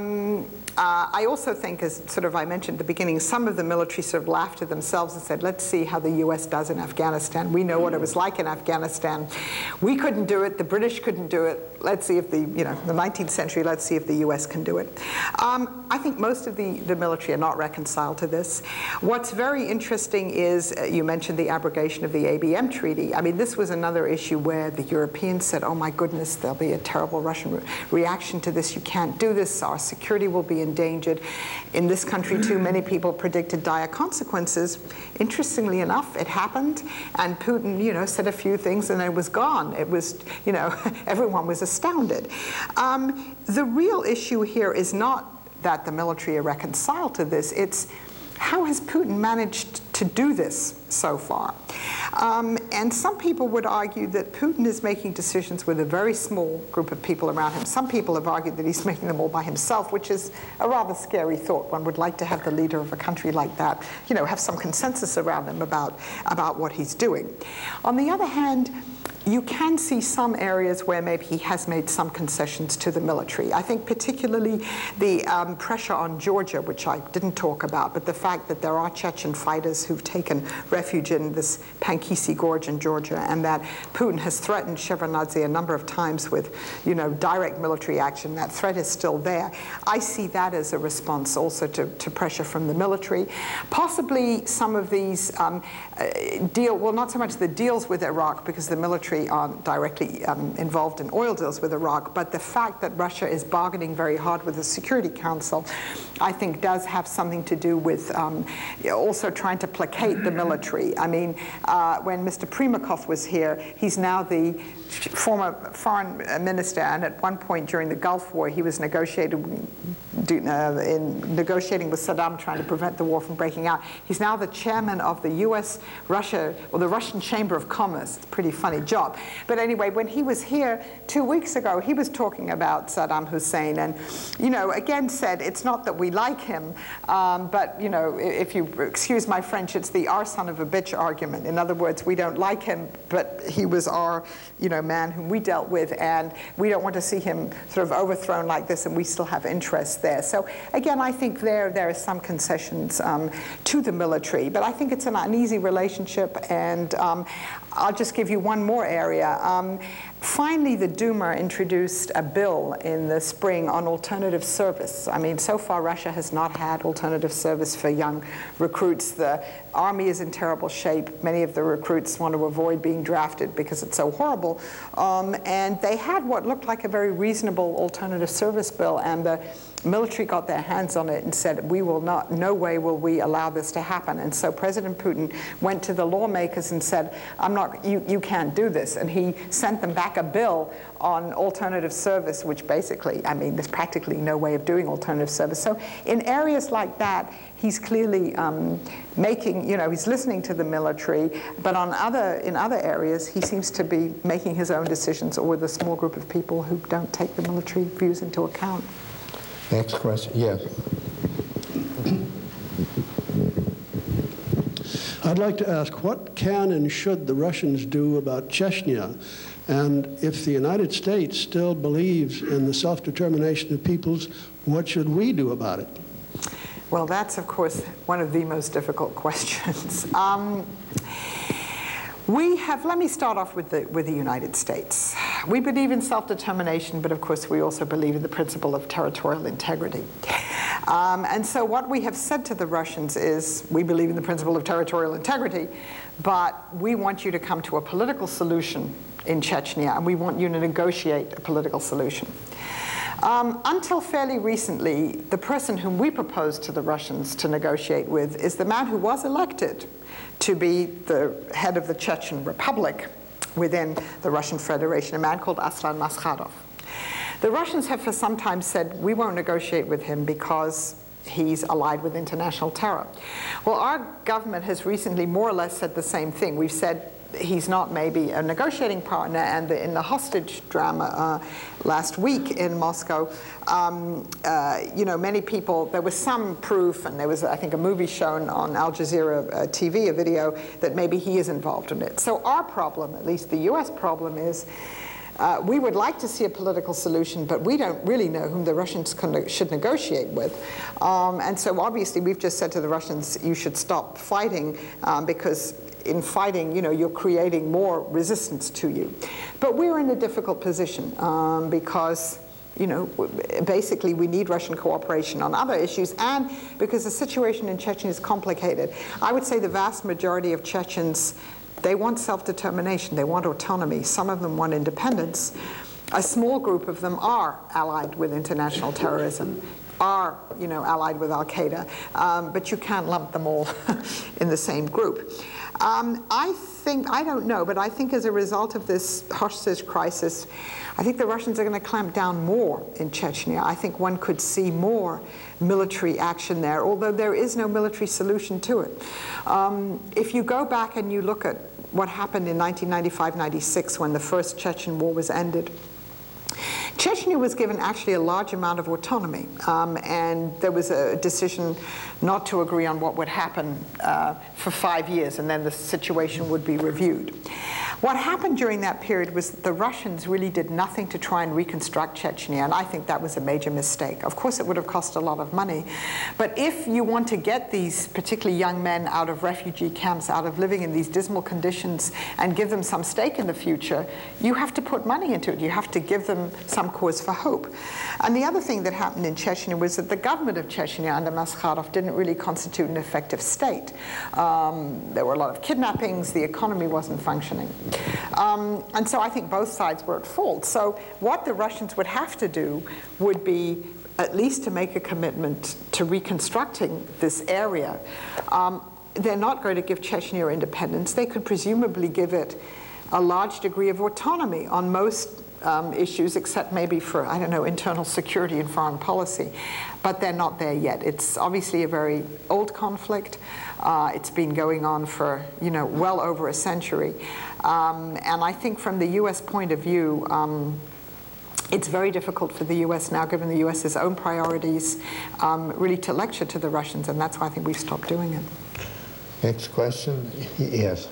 I also think, as sort of I mentioned at the beginning, some of the military sort of laughed at themselves and said, let's see how the US does in Afghanistan. We know what it was like in Afghanistan. We couldn't do it. The British couldn't do it. Let's see if the 19th century, let's see if the US can do it. I think most of the military are not reconciled to this. What's very interesting is, you mentioned the abrogation of the ABM treaty. I mean, this was another issue where the Europeans said, oh my goodness, there'll be a terrible Russian reaction to this. You can't do this. Our security will be endangered. In this country, too, many people predicted dire consequences. Interestingly enough, it happened, and Putin, said a few things, and it was gone. It was, everyone was astounded. The real issue here is not that the military are reconciled to this. It's how has Putin managed to do this so far? And some people would argue that Putin is making decisions with a very small group of people around him. Some people have argued that he's making them all by himself, which is a rather scary thought. One would like to have the leader of a country like that, have some consensus around him about what he's doing. On the other hand, you can see some areas where maybe he has made some concessions to the military. I think particularly the pressure on Georgia, which I didn't talk about, but the fact that there are Chechen fighters who've taken refuge in this Pankisi Gorge in Georgia, and that Putin has threatened Shevardnadze a number of times with, direct military action. That threat is still there. I see that as a response also to pressure from the military. Possibly some of these not so much the deals with Iraq, because the military aren't directly involved in oil deals with Iraq, but the fact that Russia is bargaining very hard with the Security Council, I think does have something to do with also trying to placate the military. I mean, when Mr. Primakov was here, he's now the former foreign minister, and at one point during the Gulf War, he was negotiating in negotiating with Saddam, trying to prevent the war from breaking out. He's now the chairman of the the Russian Chamber of Commerce. It's a pretty funny job. But anyway, when he was here 2 weeks ago, he was talking about Saddam Hussein and, again said, it's not that we like him, but, if you excuse my French, it's the our son of a bitch argument. In other words, we don't like him, but he was our, man whom we dealt with, and we don't want to see him sort of overthrown like this, and we still have interest there. So again, I think there are some concessions to the military, but I think it's an uneasy relationship, and I'll just give you one more area. Finally, the Duma introduced a bill in the spring on alternative service. I mean, so far Russia has not had alternative service for young recruits. The army is in terrible shape. Many of the recruits want to avoid being drafted because it's so horrible. And they had what looked like a very reasonable alternative service bill, and the military got their hands on it and said, we will not, no way will we allow this to happen. And so President Putin went to the lawmakers and said, you can't do this. And he sent them back a bill on alternative service, which basically, there's practically no way of doing alternative service. So in areas like that, he's clearly he's listening to the military, but in other areas, he seems to be making his own decisions, or with a small group of people who don't take the military views into account. Next question. Yes. I'd like to ask, what can and should the Russians do about Chechnya? And if the United States still believes in the self-determination of peoples, what should we do about it? Well, that's, of course, one of the most difficult questions. Let me start off with the United States. We believe in self-determination, but of course we also believe in the principle of territorial integrity. And so what we have said to the Russians is, we believe in the principle of territorial integrity, but we want you to come to a political solution in Chechnya, and we want you to negotiate a political solution. Until fairly recently, the person whom we proposed to the Russians to negotiate with is the man who was elected to be the head of the Chechen Republic within the Russian Federation, a man called Aslan Maskhadov. The Russians have for some time said, we won't negotiate with him because he's allied with international terror. Well, our government has recently more or less said the same thing. We've said he's not maybe a negotiating partner, and in the hostage drama last week in Moscow, many people, there was some proof, and there was, I think, a movie shown on Al Jazeera TV, a video, that maybe he is involved in it. So our problem, at least the US problem, is we would like to see a political solution, but we don't really know whom the Russians should negotiate with. And so obviously we've just said to the Russians, you should stop fighting because in fighting, you're creating more resistance to you. But we're in a difficult position because, basically we need Russian cooperation on other issues, and because the situation in Chechnya is complicated. I would say the vast majority of Chechens, they want self-determination, they want autonomy. Some of them want independence. A small group of them are allied with international terrorism, are allied with Al-Qaeda, but you can't lump them all in the same group. I don't know, but I think as a result of this hostage crisis, I think the Russians are going to clamp down more in Chechnya. I think one could see more military action there, although there is no military solution to it. If you go back and you look at what happened in 1995-96 when the first Chechen war was ended, Chechnya was given actually a large amount of autonomy, and there was a decision not to agree on what would happen for 5 years, and then the situation would be reviewed. What happened during that period was the Russians really did nothing to try and reconstruct Chechnya, and I think that was a major mistake. Of course, it would have cost a lot of money, but if you want to get these particularly young men out of refugee camps, out of living in these dismal conditions, and give them some stake in the future, you have to put money into it. You have to give them some cause for hope. And the other thing that happened in Chechnya was that the government of Chechnya under Maskhadov didn't really constitute an effective state. There were a lot of kidnappings, the economy wasn't functioning. And so I think both sides were at fault. So what the Russians would have to do would be at least to make a commitment to reconstructing this area. They're not going to give Chechnya independence. They could presumably give it a large degree of autonomy on most issues, except maybe for, I don't know, internal security and foreign policy. But they're not there yet. It's obviously a very old conflict. It's been going on for, well over a century. And I think from the U.S. point of view, it's very difficult for the U.S. now, given the U.S.'s own priorities, really to lecture to the Russians, and that's why I think we've stopped doing it. Next question. Yes.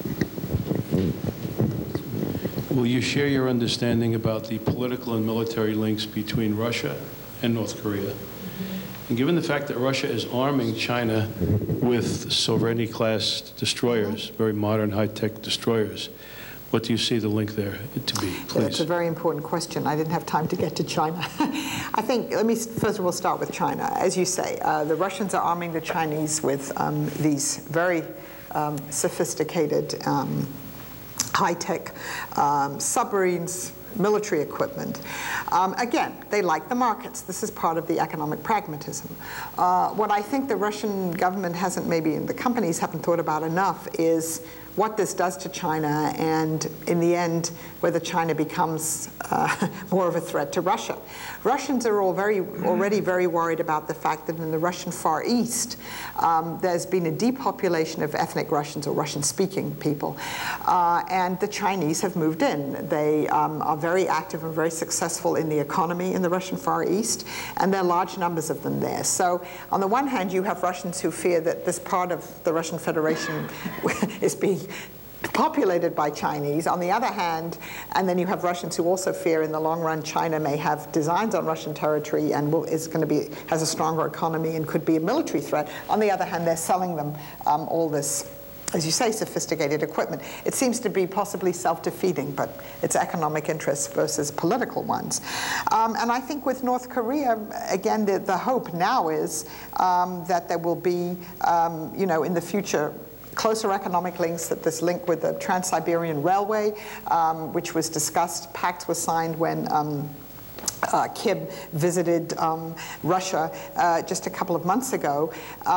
Will you share your understanding about the political and military links between Russia and North Korea? And given the fact that Russia is arming China with Sovereignty-class destroyers, very modern, high-tech destroyers, what do you see the link there to be, please? That's a very important question. I didn't have time to get to China. I think, let me first of all start with China. As you say, the Russians are arming the Chinese with these very sophisticated, high-tech submarines, military equipment. Again, they like the markets. This is part of the economic pragmatism. What I think the Russian government hasn't, maybe and the companies haven't thought about enough, is what this does to China, and in the end, whether China becomes more of a threat to Russia. Russians are already very worried about the fact that in the Russian Far East, there's been a depopulation of ethnic Russians or Russian-speaking people, and the Chinese have moved in. They are very active and very successful in the economy in the Russian Far East, and there are large numbers of them there. So on the one hand, you have Russians who fear that this part of the Russian Federation is being populated by Chinese. On the other hand, and then you have Russians who also fear in the long run China may have designs on Russian territory and has a stronger economy and could be a military threat. On the other hand, they're selling them all this, as you say, sophisticated equipment. It seems to be possibly self-defeating, but it's economic interests versus political ones. And I think with North Korea, again, the hope now is that there will be, in the future, closer economic links, that this link with the Trans-Siberian Railway, which was discussed, pact was signed when Kim visited Russia just a couple of months ago.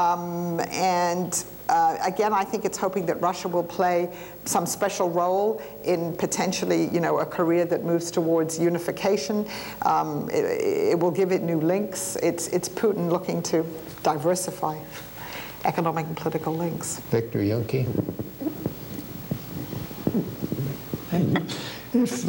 Again, I think it's hoping that Russia will play some special role in potentially, a Korea that moves towards unification. It will give it new links. It's Putin looking to diversify economic and political links. Victor Yunke. If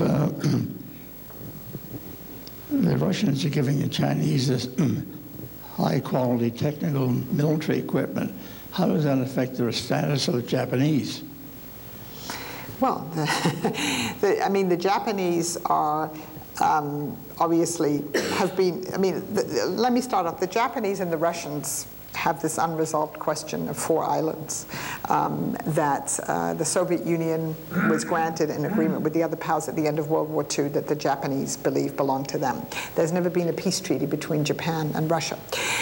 the Russians are giving the Chinese this high-quality technical military equipment, how does that affect the status of the Japanese? Well, the Japanese are obviously have been, let me start off. The Japanese and the Russians have this unresolved question of 4 islands that the Soviet Union was granted an agreement with the other powers at the end of World War II that the Japanese believe belong to them. There's never been a peace treaty between Japan and Russia.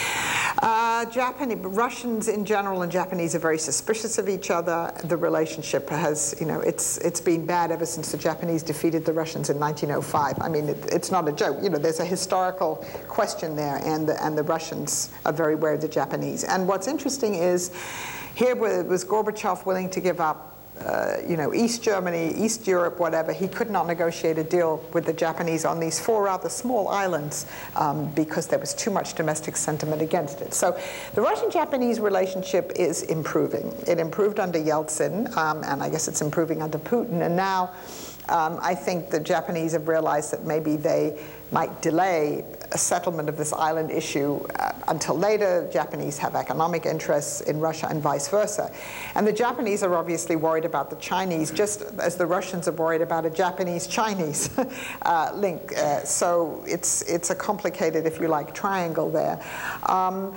Russians in general and Japanese are very suspicious of each other. The relationship has, it's been bad ever since the Japanese defeated the Russians in 1905. It's not a joke. There's a historical question there, and the Russians are very aware of the Japanese. And what's interesting is, here was Gorbachev willing to give up East Germany, East Europe, whatever. He could not negotiate a deal with the Japanese on these 4 rather small islands because there was too much domestic sentiment against it. So the Russian-Japanese relationship is improving. It improved under Yeltsin, and I guess it's improving under Putin. And now I think the Japanese have realized that maybe they might delay a settlement of this island issue until later. Japanese have economic interests in Russia and vice versa. And the Japanese are obviously worried about the Chinese, just as the Russians are worried about a Japanese-Chinese link. So it's a complicated, if you like, triangle there. I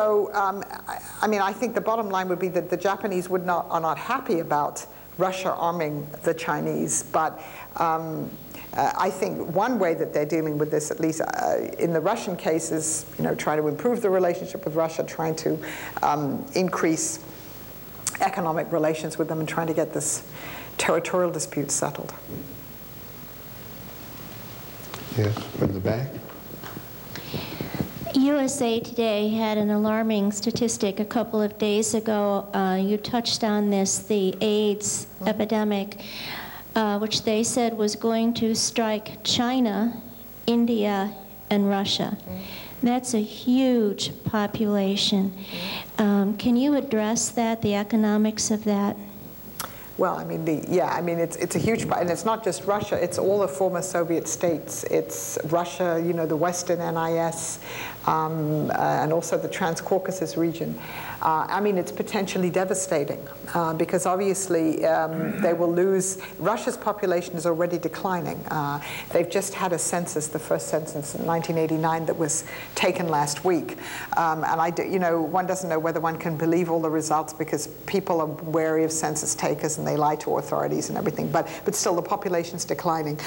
think the bottom line would be that the Japanese are not happy about Russia arming the Chinese, but I think one way that they're dealing with this, at least in the Russian case, is trying to improve the relationship with Russia, trying to increase economic relations with them, and trying to get this territorial dispute settled. Yes, from the back. USA Today had an alarming statistic a couple of days ago. You touched on this, the AIDS epidemic. which they said was going to strike China, India, and Russia. That's a huge population. Can you address that, the economics of that? Well, I mean, it's a huge, and it's not just Russia, it's all the former Soviet states. It's Russia, you know, the Western NIS, and also the Transcaucasus region. I mean, it's potentially devastating because obviously they will lose. Russia's population is already declining. They've just had a census, the first census in 1989 that was taken last week. And one doesn't know whether one can believe all the results because people are wary of census takers and they lie to authorities and everything. But still, the population's declining.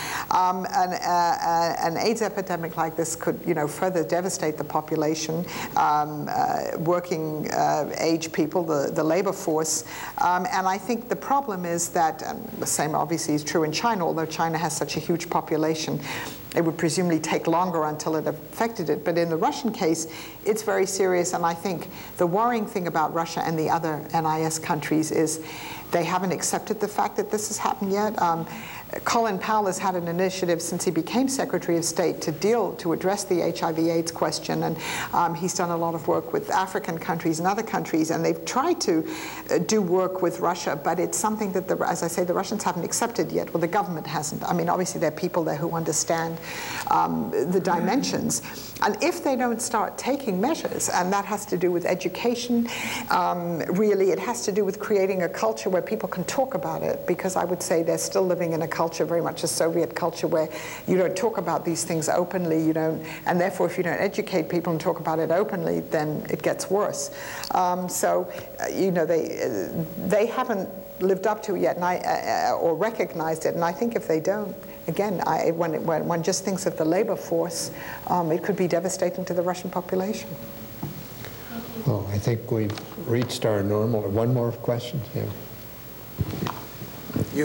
An AIDS epidemic like this could, further devastate the population, working age people, the labor force. And I think the problem is that, and the same obviously is true in China, although China has such a huge population, it would presumably take longer until it affected it. But in the Russian case, it's very serious. And I think the worrying thing about Russia and the other NIS countries is they haven't accepted the fact that this has happened yet. Colin Powell has had an initiative since he became Secretary of State to address the HIV/AIDS question, and he's done a lot of work with African countries and other countries, and they've tried to do work with Russia, but it's something that, as I say, the Russians haven't accepted yet. Well, the government hasn't. I mean, obviously there are people there who understand the dimensions, and if they don't start taking measures, and that has to do with education, really, it has to do with creating a culture where people can talk about it, because I would say they're still living in a culture, very much a Soviet culture, where you don't talk about these things openly, and therefore if you don't educate people and talk about it openly, then it gets worse. They haven't lived up to it yet, or recognized it, and I think if they don't, again, when one just thinks of the labor force, it could be devastating to the Russian population. Well, I think we've reached our normal. One more question? Yeah. You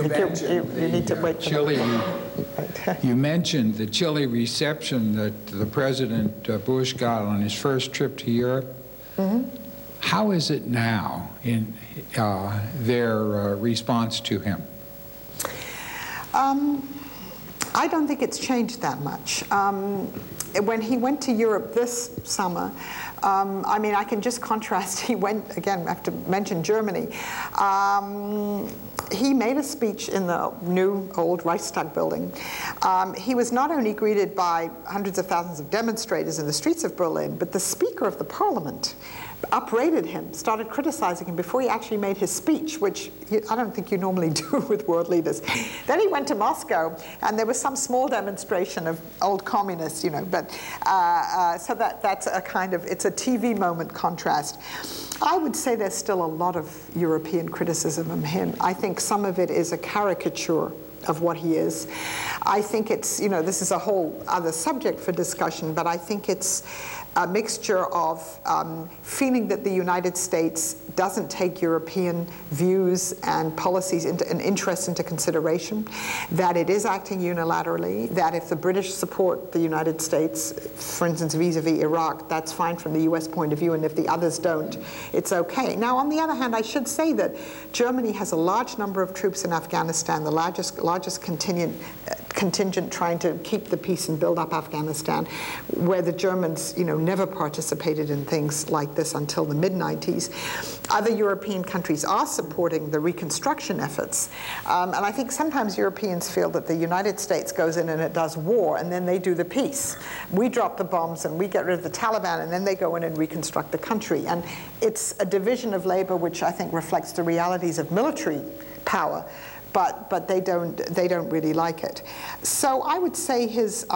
mentioned the chilly reception that the President Bush got on his first trip to Europe. Mm-hmm. How is it now in their response to him? I don't think it's changed that much. When he went to Europe this summer, I can just contrast. He went, again, I have to mention Germany. He made a speech in the new old Reichstag building. He was not only greeted by hundreds of thousands of demonstrators in the streets of Berlin, but the Speaker of the Parliament uprated him, started criticizing him before he actually made his speech, which I don't think you normally do with world leaders. Then he went to Moscow, and there was some small demonstration of old communists, but so that's a kind of, it's a TV moment contrast. I would say there's still a lot of European criticism of him. I think some of it is a caricature of what he is. I think it's, this is a whole other subject for discussion, but I think it's a mixture of feeling that the United States doesn't take European views and policies and interests into consideration, that it is acting unilaterally, that if the British support the United States, for instance, vis-a-vis Iraq, that's fine from the US point of view, and if the others don't, it's okay. Now, on the other hand, I should say that Germany has a large number of troops in Afghanistan, the largest contingent trying to keep the peace and build up Afghanistan, where the Germans, never participated in things like this until the mid-90s. Other European countries are supporting the reconstruction efforts. And I think sometimes Europeans feel that the United States goes in and it does war, and then they do the peace. We drop the bombs and we get rid of the Taliban, and then they go in and reconstruct the country. And it's a division of labor which I think reflects the realities of military power. But they don't really like it. So I would say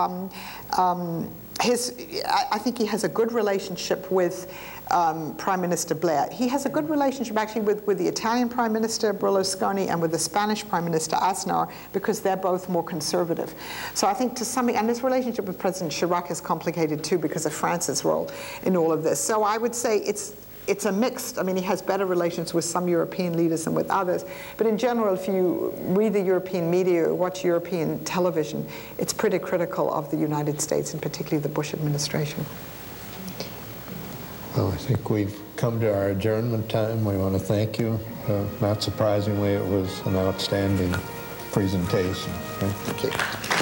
I think he has a good relationship with Prime Minister Blair. He has a good relationship actually with the Italian Prime Minister Berlusconi and with the Spanish Prime Minister Aznar, because they're both more conservative. So I think and his relationship with President Chirac is complicated too because of France's role in all of this. So I would say it's a mixed, he has better relations with some European leaders than with others. But in general, if you read the European media or watch European television, it's pretty critical of the United States, and particularly the Bush administration. Well, I think we've come to our adjournment time. We want to thank you. Not surprisingly, it was an outstanding presentation. Thank you.